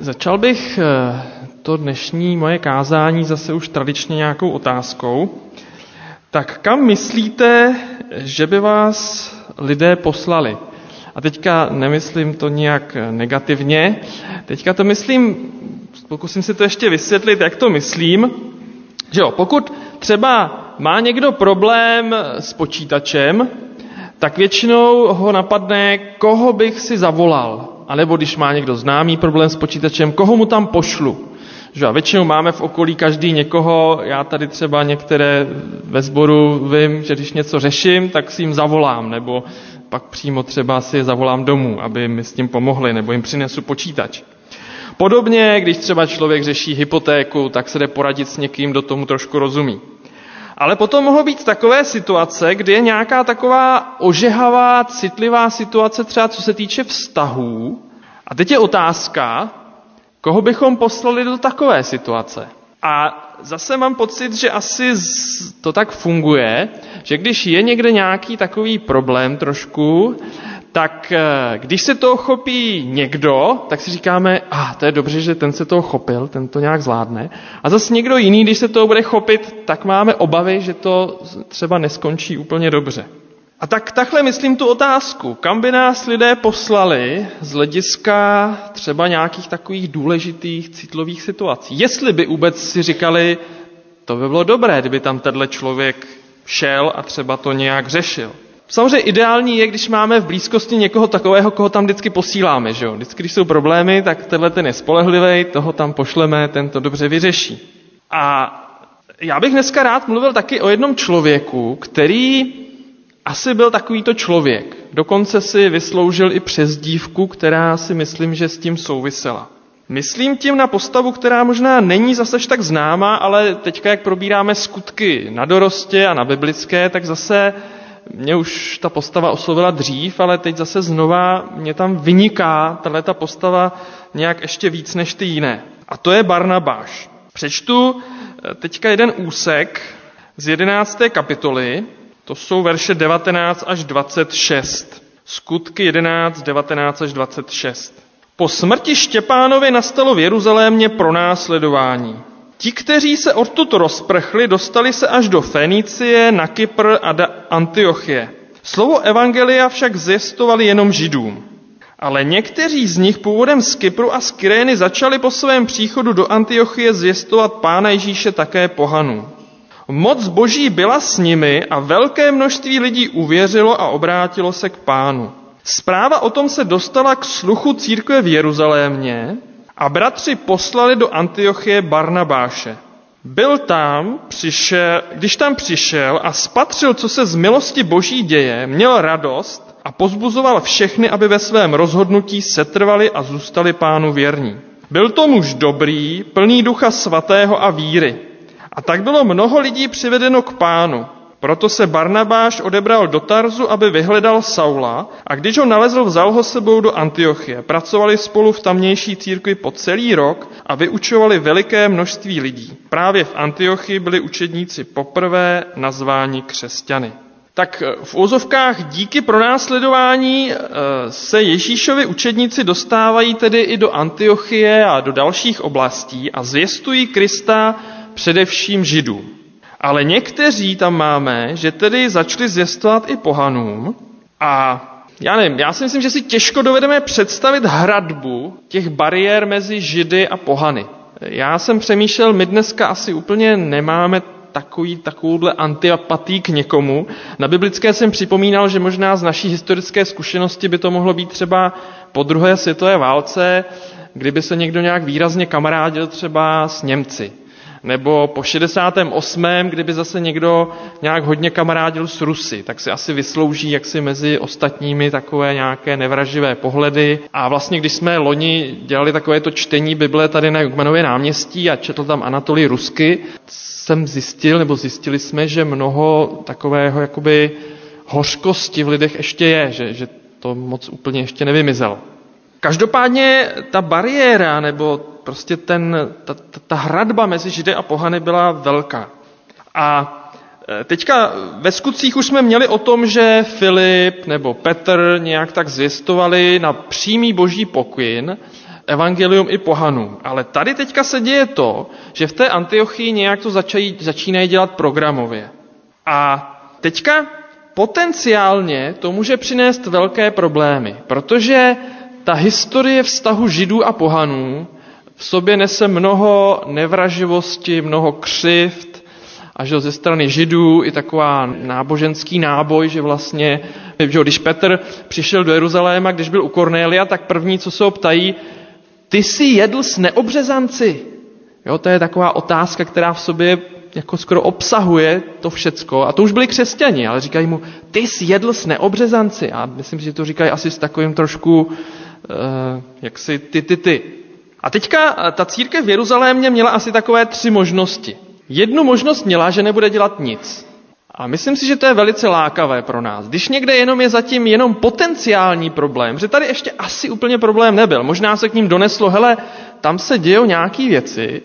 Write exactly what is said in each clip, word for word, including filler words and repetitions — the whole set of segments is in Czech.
Začal bych to dnešní moje kázání zase už tradičně nějakou otázkou. Tak kam myslíte, že by vás lidé poslali? A teďka nemyslím to nějak negativně, teďka to myslím, pokusím si to ještě vysvětlit, jak to myslím, že jo, pokud třeba má někdo problém s počítačem, tak většinou ho napadne, koho bych si zavolal. A nebo když má někdo známý problém s počítačem, koho mu tam pošlu. Že? A většinou máme v okolí každý někoho, já tady třeba některé ve sboru vím, že když něco řeším, tak si jim zavolám, nebo pak přímo třeba si je zavolám domů, aby mi s tím pomohli, nebo jim přinesu počítač. Podobně, když třeba člověk řeší hypotéku, tak se jde poradit s někým, kdo tomu trošku rozumí. Ale potom mohou být takové situace, kdy je nějaká taková ožehavá, citlivá situace, třeba co se týče vztahů. A teď je otázka, koho bychom poslali do takové situace. A zase mám pocit, že asi to tak funguje, že když je někde nějaký takový problém trošku, tak když se toho chopí někdo, tak si říkáme, a ah, to je dobře, že ten se toho chopil, ten to nějak zvládne. A zase někdo jiný, když se toho bude chopit, tak máme obavy, že to třeba neskončí úplně dobře. A tak takhle myslím tu otázku, kam by nás lidé poslali z hlediska třeba nějakých takových důležitých citlivých situací. Jestli by vůbec si říkali, to by bylo dobré, kdyby tam tenhle člověk šel a třeba to nějak řešil. Samozřejmě ideální je, když máme v blízkosti někoho takového, koho tam vždycky posíláme. Že jo? Vždycky, když jsou problémy, tak tenhle ten je spolehlivý, toho tam pošleme, ten to dobře vyřeší. A já bych dneska rád mluvil taky o jednom člověku, který asi byl takovýto člověk. Dokonce si vysloužil i přezdívku, která si myslím, že s tím souvisela. Myslím tím na postavu, která možná není zase tak známá, ale teďka, jak probíráme skutky na dorostě a na biblické, tak zase mě už ta postava oslovila dřív, ale teď zase znova mě tam vyniká tato postava nějak ještě víc než ty jiné. A to je Barnabáš. Přečtu teďka jeden úsek z jedenácté kapitoly, to jsou verše devatenáct až dvacet šest. Skutky jedenáct, devatenáct až dvacet šest. Po smrti Štěpánovi nastalo v Jeruzalémě pronásledování. Ti, kteří se odtud rozprchli, dostali se až do Fenicie, na Kypr a do Antiochie. Slovo evangelia však zvěstovali jenom Židům. Ale někteří z nich původem z Kypru a z Kyrény začali po svém příchodu do Antiochie zvěstovat Pána Ježíše také pohanům. Moc Boží byla s nimi a velké množství lidí uvěřilo a obrátilo se k Pánu. Zpráva o tom se dostala k sluchu církve v Jeruzalémě a bratři poslali do Antiochie Barnabáše. Byl tam, přišel, když tam přišel a spatřil, co se z milosti Boží děje, měl radost a pozbuzoval všechny, aby ve svém rozhodnutí setrvali a zůstali Pánu věrní. Byl to muž dobrý, plný Ducha Svatého a víry. A tak bylo mnoho lidí přivedeno k Pánu. Proto se Barnabáš odebral do Tarzu, aby vyhledal Saula, a když ho nalezl, vzal ho sebou do Antiochie. Pracovali spolu v tamnější církvi po celý rok a vyučovali veliké množství lidí. Právě v Antiochii byli učedníci poprvé nazváni křesťany. Tak v úzovkách díky pronásledování se Ježíšovi učedníci dostávají tedy i do Antiochie a do dalších oblastí a zvěstují Krista především Židům. Ale někteří tam máme, že tedy začali zvěstovat i pohanům a já nevím, já si myslím, že si těžko dovedeme představit hradbu těch bariér mezi Židy a pohany. Já jsem přemýšlel, my dneska asi úplně nemáme takový, takovouhle antipatii k někomu. Na biblické jsem připomínal, že možná z naší historické zkušenosti by to mohlo být třeba po druhé světové válce, kdyby se někdo nějak výrazně kamarádil třeba s Němci. Nebo po šedesátém osmém kdyby zase někdo nějak hodně kamarádil s Rusy, tak si asi vyslouží jaksi mezi ostatními takové nějaké nevraživé pohledy. A vlastně, když jsme loni dělali takovéto čtení Bible tady na Jugmanově náměstí a četl tam Anatolij Rusky, jsem zjistil, nebo zjistili jsme, že mnoho takového jakoby hořkosti v lidech ještě je, že, že to moc úplně ještě nevymizelo. Každopádně ta bariéra, nebo prostě ten, ta, ta, ta hradba mezi Židy a pohany byla velká. A teďka ve skutcích už jsme měli o tom, že Filip nebo Petr nějak tak zvěstovali na přímý boží pokyn evangelium i pohanům. Ale tady teďka se děje to, že v té Antiochii nějak to začají, začínají dělat programově. A teďka potenciálně to může přinést velké problémy, protože ta historie vztahu Židů a pohanů v sobě nese mnoho nevraživosti, mnoho křivd, a že ze strany Židů i taková náboženský náboj, že vlastně, že když Petr přišel do Jeruzaléma, když byl u Kornélia, tak první, co se ho ptají, ty jsi jedl s neobřezanci? Jo, to je taková otázka, která v sobě jako skoro obsahuje to všecko. A to už byli křesťani, ale říkají mu, ty jsi jedl s neobřezanci. A myslím, že to říkají asi s takovým trošku, uh, jak si ty, ty, ty. A teďka ta církev v Jeruzalémě měla asi takové tři možnosti. Jednu možnost měla, že nebude dělat nic. A myslím si, že to je velice lákavé pro nás. Když někde jenom je zatím jenom potenciální problém, že tady ještě asi úplně problém nebyl. Možná se k ním doneslo, hele, tam se dějou nějaký věci,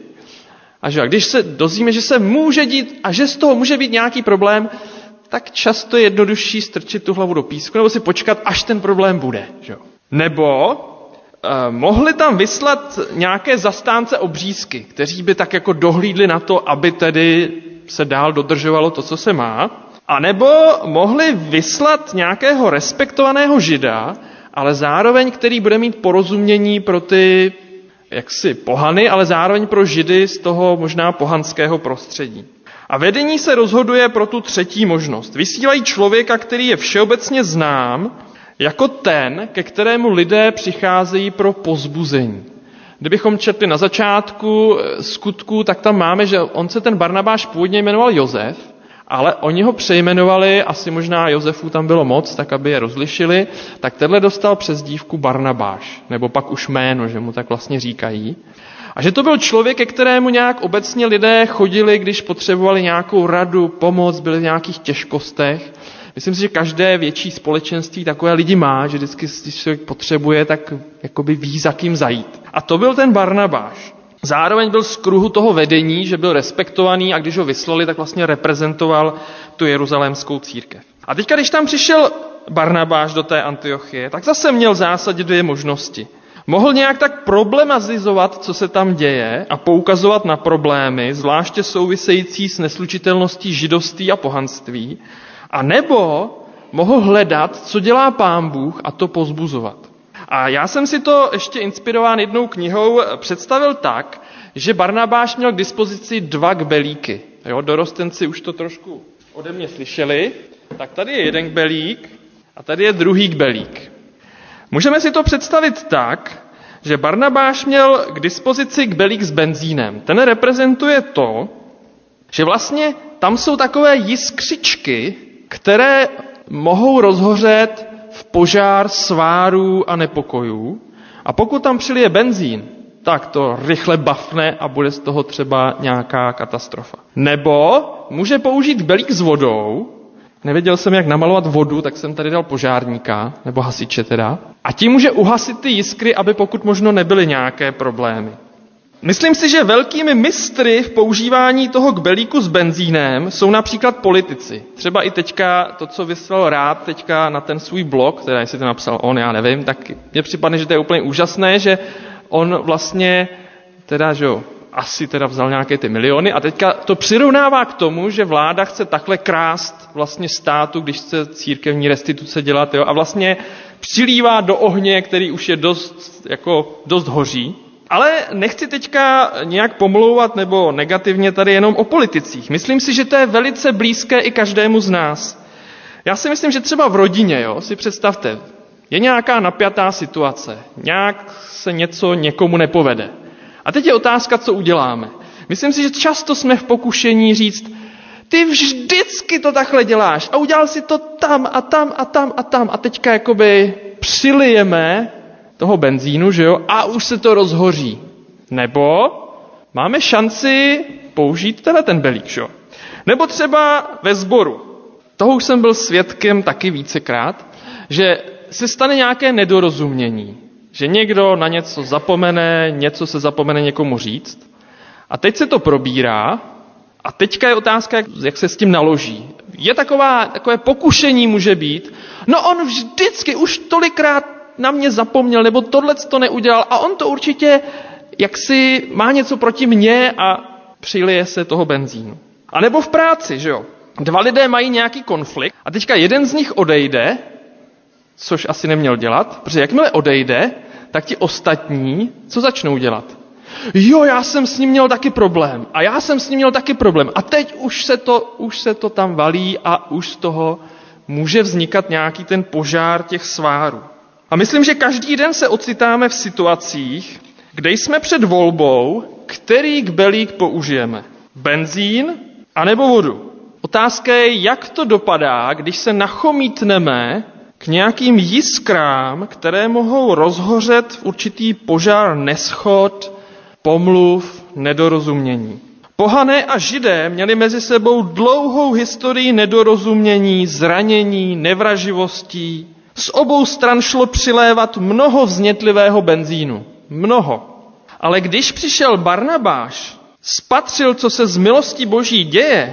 a že a když se dozvíme, že se může dít a že z toho může být nějaký problém, tak často je jednodušší strčit tu hlavu do písku nebo si počkat, až ten problém bude. Že? Nebo eh, mohli tam vyslat nějaké zastánce obřízky, kteří by tak jako dohlídli na to, aby tedy se dál dodržovalo to, co se má. A nebo mohli vyslat nějakého respektovaného Žida, ale zároveň, který bude mít porozumění pro ty jaksi pohany, ale zároveň pro Židy z toho možná pohanského prostředí. A vedení se rozhoduje pro tu třetí možnost. Vysílají člověka, který je všeobecně znám, jako ten, ke kterému lidé přicházejí pro povzbuzení. Kdybychom četli na začátku Skutků, tak tam máme, že on se ten Barnabáš původně jmenoval Josef, ale oni ho přejmenovali, asi možná Josefů tam bylo moc, tak aby je rozlišili, tak tenhle dostal přezdívku Barnabáš, nebo pak už jméno, že mu tak vlastně říkají. A že to byl člověk, ke kterému nějak obecně lidé chodili, když potřebovali nějakou radu, pomoc, byli v nějakých těžkostech. Myslím si, že každé větší společenství takové lidi má, že vždycky, když člověk potřebuje, tak jakoby ví, za kým zajít. A to byl ten Barnabáš. Zároveň byl z kruhu toho vedení, že byl respektovaný a když ho vyslali, tak vlastně reprezentoval tu jeruzalémskou církev. A teďka, když tam přišel Barnabáš do té Antiochie, tak zase měl v zásadě dvě možnosti. Mohl nějak tak problematizovat, co se tam děje a poukazovat na problémy, zvláště související s neslučitelností židovství a pohanství, a nebo mohl hledat, co dělá Pán Bůh a to povzbuzovat. A já jsem si to ještě inspirován jednou knihou představil tak, že Barnabáš měl k dispozici dva kbelíky. Jo, dorostenci už to trošku ode mě slyšeli. Tak tady je jeden kbelík a tady je druhý kbelík. Můžeme si to představit tak, že Barnabáš měl k dispozici kbelík s benzínem. Ten reprezentuje to, že vlastně tam jsou takové jiskřičky, které mohou rozhořet v požár svárů a nepokojů. A pokud tam přilije benzín, tak to rychle bafne a bude z toho třeba nějaká katastrofa. Nebo může použít kbelík s vodou. Nevěděl jsem, jak namalovat vodu, tak jsem tady dal požárníka, nebo hasiče teda. A tím může uhasit ty jiskry, aby pokud možno nebyly nějaké problémy. Myslím si, že velkými mistry v používání toho kbelíku s benzínem jsou například politici. Třeba i teďka to, co vyslal Rád teďka na ten svůj blog, teda jestli to napsal on, já nevím, tak mně připadne, že to je úplně úžasné, že on vlastně teda, že jo, asi teda vzal nějaké ty miliony a teďka to přirovnává k tomu, že vláda chce takhle krást vlastně státu, když chce církevní restituce dělat, jo, a vlastně přilívá do ohně, který už je dost, jako, dost hoří. Ale nechci teďka nějak pomlouvat nebo negativně tady jenom o politicích. Myslím si, že to je velice blízké i každému z nás. Já si myslím, že třeba v rodině, jo, si představte, je nějaká napjatá situace, nějak se něco někomu nepovede. A teď je otázka, co uděláme. Myslím si, že často jsme v pokušení říct, ty vždycky to takhle děláš a udělal si to tam a tam a tam a tam a teďka jakoby přilijeme toho benzínu, že jo, a už se to rozhoří. Nebo máme šanci použít tenhle ten belík, že jo. Nebo třeba ve sboru. Toho už jsem byl svědkem taky vícekrát, že se stane nějaké nedorozumění. Že někdo na něco zapomene, něco se zapomene někomu říct. A teď se to probírá a teďka je otázka, jak, jak se s tím naloží. Je taková, takové pokušení může být, no on vždycky už tolikrát na mě zapomněl, nebo tohlec to neudělal a on to určitě jaksi má něco proti mně a přilije se toho benzínu. A nebo v práci, že jo. Dva lidé mají nějaký konflikt a teďka jeden z nich odejde, což asi neměl dělat, protože jakmile odejde, tak ti ostatní, co začnou dělat? Jo, já jsem s ním měl taky problém a já jsem s ním měl taky problém a teď už se to, už se to tam valí a už z toho může vznikat nějaký ten požár těch svárů. A myslím, že každý den se ocitáme v situacích, kde jsme před volbou, který kbelík použijeme. Benzín anebo vodu. Otázka je, jak to dopadá, když se nachomítneme k nějakým jiskrám, které mohou rozhořet v určitý požár neschod, pomluv, nedorozumění. Pohané a Židé měli mezi sebou dlouhou historii nedorozumění, zranění, nevraživostí. Z obou stran šlo přilévat mnoho vznětlivého benzínu. Mnoho. Ale když přišel Barnabáš, spatřil, co se z milosti Boží děje,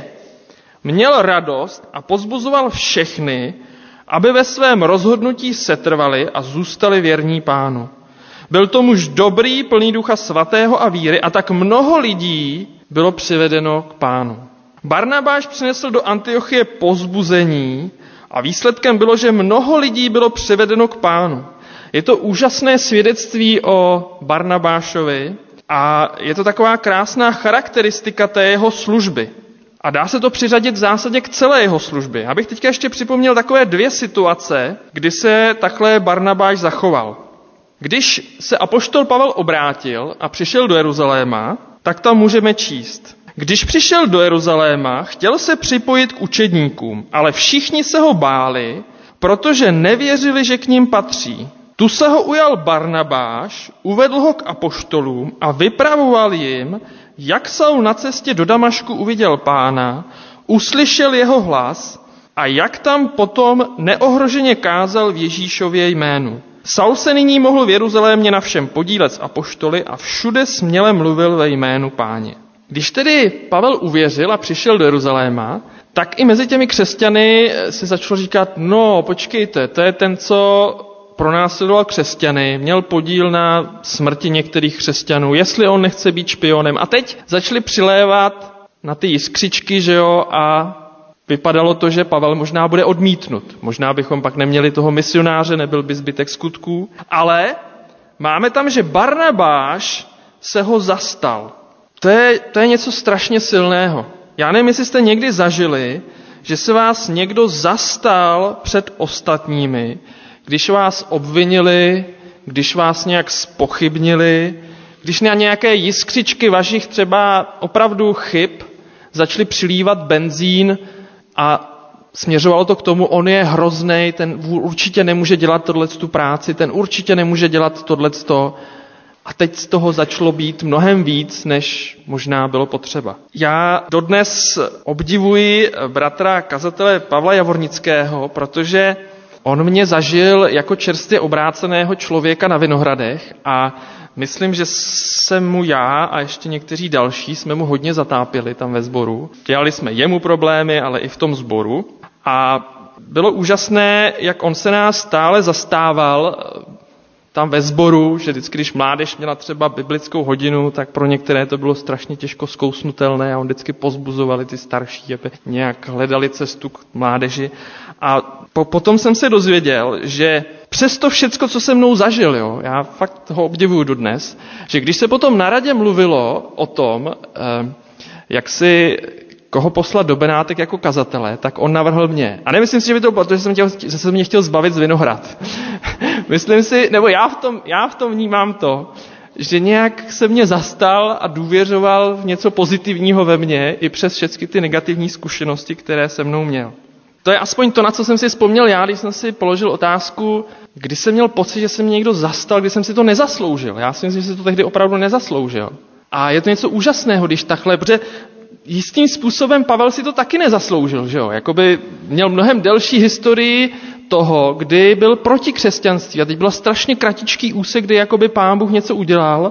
měl radost a povzbuzoval všechny, aby ve svém rozhodnutí setrvali a zůstali věrní Pánu. Byl to muž dobrý, plný Ducha Svatého a víry a tak mnoho lidí bylo přivedeno k Pánu. Barnabáš přinesl do Antiochie povzbuzení a výsledkem bylo, že mnoho lidí bylo přivedeno k Pánu. Je to úžasné svědectví o Barnabášovi a je to taková krásná charakteristika té jeho služby. A dá se to přiřadit v zásadě k celé jeho službě. Já bych teďka ještě připomněl takové dvě situace, kdy se takhle Barnabáš zachoval. Když se apoštol Pavel obrátil a přišel do Jeruzaléma, tak tam můžeme číst. Když přišel do Jeruzaléma, chtěl se připojit k učedníkům, ale všichni se ho báli, protože nevěřili, že k ním patří. Tu se ho ujal Barnabáš, uvedl ho k apoštolům a vypravoval jim, jak Saul na cestě do Damašku uviděl Pána, uslyšel jeho hlas a jak tam potom neohroženě kázal v Ježíšově jménu. Saul se nyní mohl v Jeruzalémě na všem podílet s apoštoly a všude směle mluvil ve jménu Páně. Když tedy Pavel uvěřil a přišel do Jeruzaléma, tak i mezi těmi křesťany se začalo říkat, no počkejte, to je ten, co pronásledoval křesťany, měl podíl na smrti některých křesťanů, jestli on nechce být špionem. A teď začali přilévat na ty jiskřičky, že jo, a vypadalo to, že Pavel možná bude odmítnut. Možná bychom pak neměli toho misionáře, nebyl by zbytek skutků. Ale máme tam, že Barnabáš se ho zastal. To je, to je něco strašně silného. Já nevím, jestli jste někdy zažili, že se vás někdo zastal před ostatními, když vás obvinili, když vás nějak zpochybnili, když na nějaké jiskřičky vašich třeba opravdu chyb začali přilívat benzín a směřovalo to k tomu, on je hroznej, ten určitě nemůže dělat tohletu práci, ten určitě nemůže dělat tohleto. A teď z toho začalo být mnohem víc, než možná bylo potřeba. Já dodnes obdivuji bratra kazatele Pavla Javornického, protože on mě zažil jako čerstvě obráceného člověka na Vinohradech a myslím, že jsem mu já a ještě někteří další jsme mu hodně zatápěli tam ve sboru. Dělali jsme jemu problémy, ale i v tom sboru. A bylo úžasné, jak on se nás stále zastával tam ve sboru, že vždycky, když mládež měla třeba biblickou hodinu, tak pro některé to bylo strašně těžko zkousnutelné a on vždycky pozbuzovali ty starší, aby nějak hledali cestu k mládeži. A po, potom jsem se dozvěděl, že přes to všecko, co se mnou zažil, jo, já fakt ho obdivuju dodnes, že když se potom na radě mluvilo o tom, eh, jak si koho poslat do Benátek jako kazatele, tak on navrhl mě. A nemyslím si, že by to bylo, protože jsem, chtěl, že jsem mě chtěl zbavit z Vinohrad. Myslím si, nebo já v, tom, já v tom vnímám to, že nějak se mě zastal a důvěřoval v něco pozitivního ve mně i přes všechny ty negativní zkušenosti, které se mnou měl. To je aspoň to, na co jsem si vzpomněl já, když jsem si položil otázku, kdy jsem měl pocit, že se mě někdo zastal, kdy jsem si to nezasloužil. Já si myslím, že si to tehdy opravdu nezasloužil. A je to něco úžasného, když takhle, protože jistým způsobem Pavel si to taky nezasloužil, že jo? Jakoby měl mnohem delší historii toho, kdy byl proti křesťanství. A teď byl strašně kratičký úsek, kdy jakoby Pán Bůh něco udělal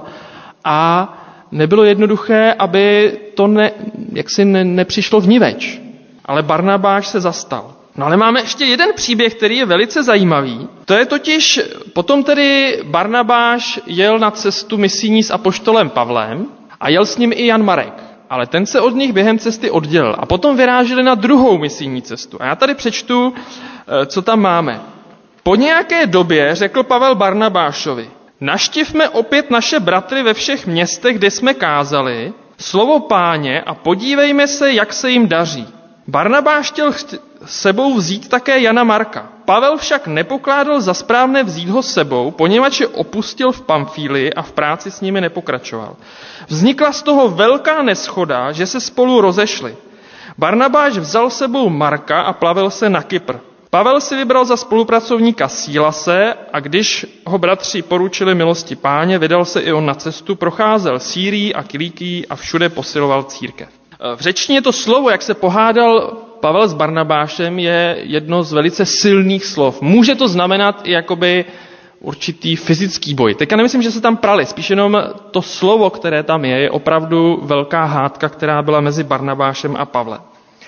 a nebylo jednoduché, aby to ne, jaksi ne, nepřišlo vniveč. Ale Barnabáš se zastal. No ale máme ještě jeden příběh, který je velice zajímavý. To je totiž, potom tedy Barnabáš jel na cestu misijní s apoštolem Pavlem a jel s ním i Jan Marek. Ale ten se od nich během cesty oddělil a potom vyráželi na druhou misijní cestu. A já tady přečtu, co tam máme. Po nějaké době řekl Pavel Barnabášovi: Navštivme opět naše bratry ve všech městech, kde jsme kázali, slovo Páně a podívejme se, jak se jim daří. Barnabáš chtěl sebou vzít také Jana Marka. Pavel však nepokládal za správné vzít ho sebou, poněvadž je opustil v Pamfílii a v práci s nimi nepokračoval. Vznikla z toho velká neschoda, že se spolu rozešli. Barnabáš vzal sebou Marka a plavil se na Kypr. Pavel si vybral za spolupracovníka Sílase a když ho bratři poručili milosti Páně, vydal se i on na cestu, procházel Sýrií a Kilikií a všude posiloval církev. V řečtině to slovo, jak se pohádal Pavel s Barnabášem, je jedno z velice silných slov. Může to znamenat i jakoby určitý fyzický boj. Teďka nemyslím, že se tam prali, spíš jenom to slovo, které tam je, je opravdu velká hádka, která byla mezi Barnabášem a Pavlem.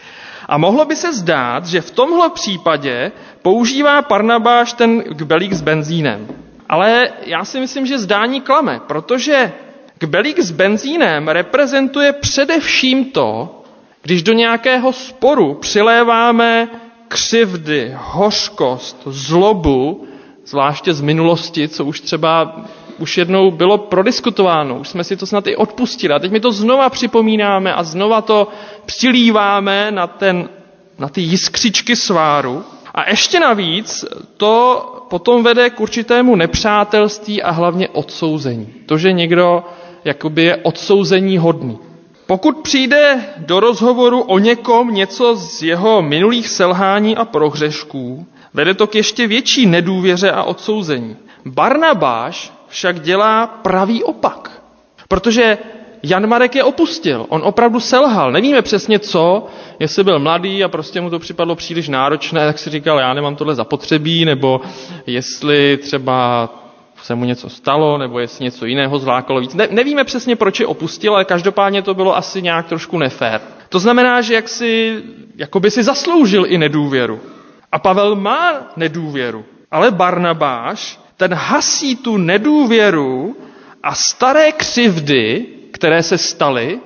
A mohlo by se zdát, že v tomhle případě používá Barnabáš ten kbelík s benzínem. Ale já si myslím, že zdání klame, protože kbelík s benzínem reprezentuje především to, když do nějakého sporu přiléváme křivdy, hořkost, zlobu, zvláště z minulosti, co už třeba už jednou bylo prodiskutováno, už jsme si to snad i odpustili. A teď my to znova připomínáme a znova to přilíváme na, ten, na ty jiskřičky sváru. A ještě navíc to potom vede k určitému nepřátelství a hlavně odsouzení. To, že někdo jakoby je odsouzení hodný. Pokud přijde do rozhovoru o někom něco z jeho minulých selhání a prohřešků, vede to k ještě větší nedůvěře a odsouzení. Barnabáš však dělá pravý opak, protože Jan Marek je opustil, on opravdu selhal, nevíme přesně co, jestli byl mladý a prostě mu to připadlo příliš náročné, tak si říkal, já nemám tohle zapotřebí, nebo jestli třeba se mu něco stalo, nebo jestli něco jiného zlákalo víc. Ne, nevíme přesně, proč je opustil, ale každopádně to bylo asi nějak trošku nefér. To znamená, že jak si, jakoby si zasloužil i nedůvěru. A Pavel má nedůvěru, ale Barnabáš, ten hasí tu nedůvěru a staré křivdy, které se staly,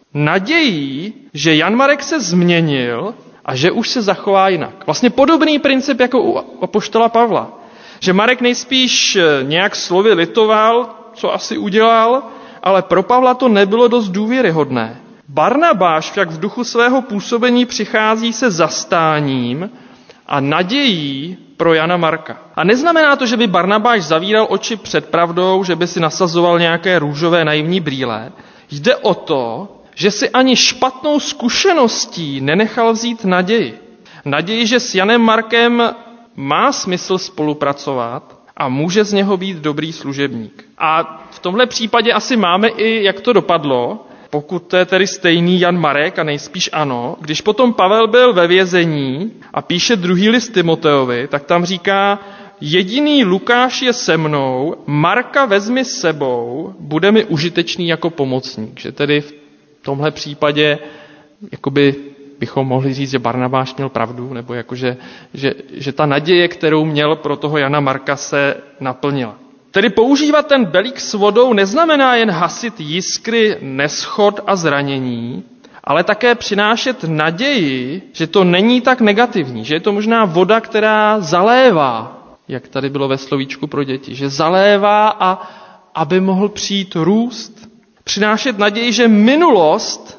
nadějí, že Jan Marek se změnil a že už se zachová jinak. Vlastně podobný princip jako u apoštola Pavla. Že Marek nejspíš nějak slovy litoval, co asi udělal, ale pro Pavla to nebylo dost důvěryhodné. Barnabáš však v duchu svého působení přichází se zastáním a nadějí pro Jana Marka. A neznamená to, že by Barnabáš zavíral oči před pravdou, že by si nasazoval nějaké růžové naivní brýle. Jde o to, že si ani špatnou zkušeností nenechal vzít naději. Naději, že s Janem Markem má smysl spolupracovat a může z něho být dobrý služebník. A v tomhle případě asi máme i, jak to dopadlo, pokud to je tedy stejný Jan Marek, a nejspíš ano. Když potom Pavel byl ve vězení a píše druhý list Timoteovi, tak tam říká, jediný Lukáš je se mnou, Marka vezmi s sebou, bude mi užitečný jako pomocník. Že tedy v tomhle případě jakoby bychom mohli říct, že Barnabáš měl pravdu, nebo jakože, že, že ta naděje, kterou měl pro toho Jana Marka, se naplnila. Tedy používat ten belík s vodou neznamená jen hasit jiskry, neschod a zranění, ale také přinášet naději, že to není tak negativní, že je to možná voda, která zalévá, jak tady bylo ve slovíčku pro děti, že zalévá, a aby mohl přijít růst. Přinášet naději, že minulost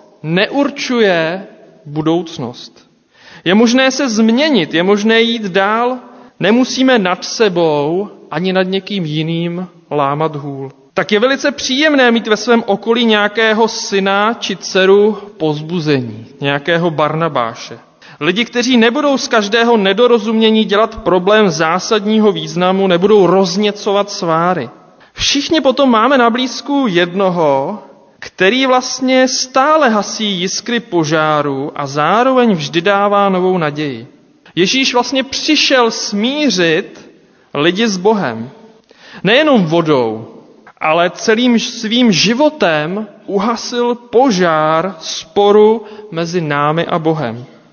neurčuje budoucnost. Je možné se změnit, je možné jít dál, nemusíme nad sebou ani nad někým jiným lámat hůl. Tak je velice příjemné mít ve svém okolí nějakého syna či dceru povzbuzení, nějakého Barnabáše. Lidi, kteří nebudou z každého nedorozumění dělat problém zásadního významu, nebudou rozněcovat sváry. Všichni potom máme na blízku jednoho, který vlastně stále hasí jiskry požáru a zároveň vždy dává novou naději. Ježíš vlastně přišel smířit lidi s Bohem. Nejenom vodou, ale celým svým životem uhasil požár sporu mezi námi a Bohem.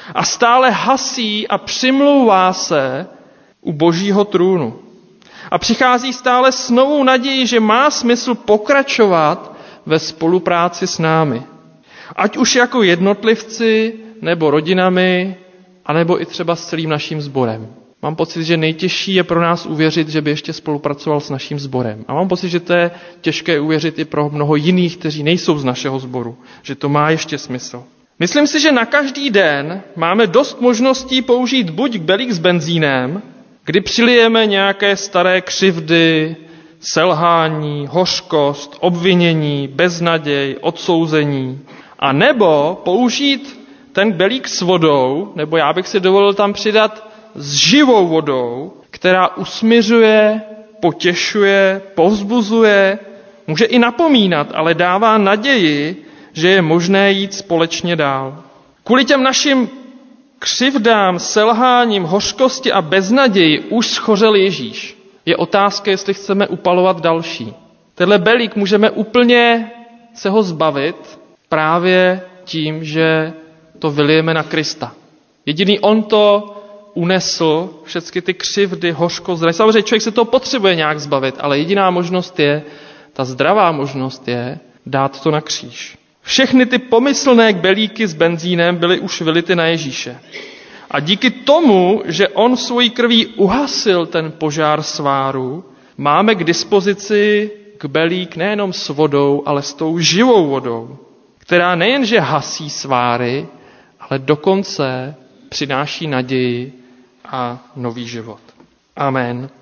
a stále hasí a přimlouvá se u Božího trůnu. A přichází stále s novou nadějí, že má smysl pokračovat ve spolupráci s námi. Ať už jako jednotlivci, nebo rodinami, anebo i třeba s celým naším sborem. Mám pocit, že nejtěžší je pro nás uvěřit, že by ještě spolupracoval s naším sborem. A mám pocit, že to je těžké uvěřit i pro mnoho jiných, kteří nejsou z našeho sboru. Že to má ještě smysl. Myslím si, že na každý den máme dost možností použít buď belík s benzínem, kdy přilijeme nějaké staré křivdy, selhání, hořkost, obvinění, beznaděj, odsouzení, a nebo použít ten belík s vodou, nebo já bych si dovolil tam přidat s živou vodou, která usmiřuje, potěšuje, povzbuzuje, může i napomínat, ale dává naději, že je možné jít společně dál. Kvůli těm našim křivdám, selháním, hořkosti a beznaději už schořel Ježíš. Je otázka, jestli chceme upalovat další. Tenhle belík můžeme úplně se ho zbavit právě tím, že to vylijeme na Krista. Jediný on to unesl, všechny ty křivdy, hořkost. Samozřejmě člověk se toho potřebuje nějak zbavit, ale jediná možnost je, ta zdravá možnost je dát to na kříž. Všechny ty pomyslné belíky s benzínem byly už vylity na Ježíše. A díky tomu, že on svojí krví uhasil ten požár sváru, máme k dispozici kbelík nejenom s vodou, ale s tou živou vodou, která nejenže hasí sváry, ale dokonce přináší naději a nový život. Amen.